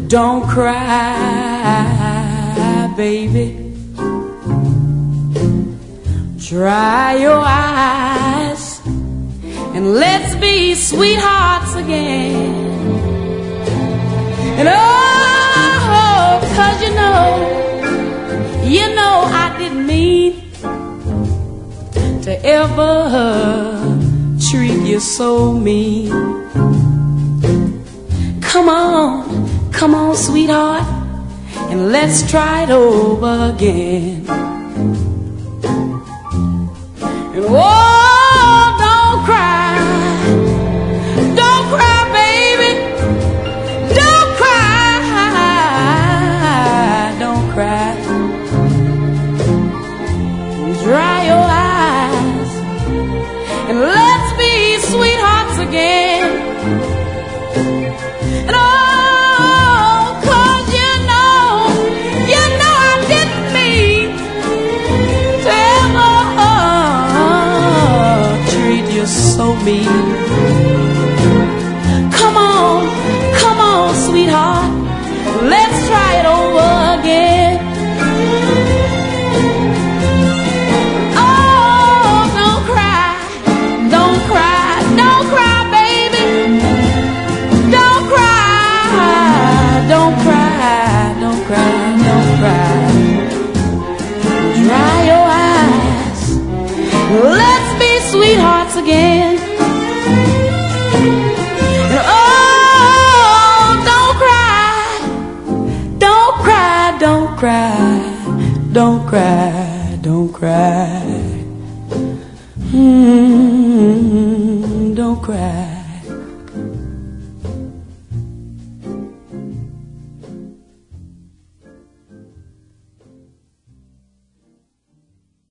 Don't cry, baby. Dry your eyes and let's be sweethearts again. And oh, 'cause you know I didn't mean to ever treat you so mean. Come on, sweetheart, and let's try it over again. And oh, don't cry, baby, don't cry. Dry your eyes and let's be sweethearts again. And oh, 'cause you know I didn't mean to ever treat you so mean. Come on, sweetheart, let's try it over again. Oh, don't cry, baby. Don't cry. Dry your eyes. Let's be sweethearts again. Oh, don't cry. Don't cry.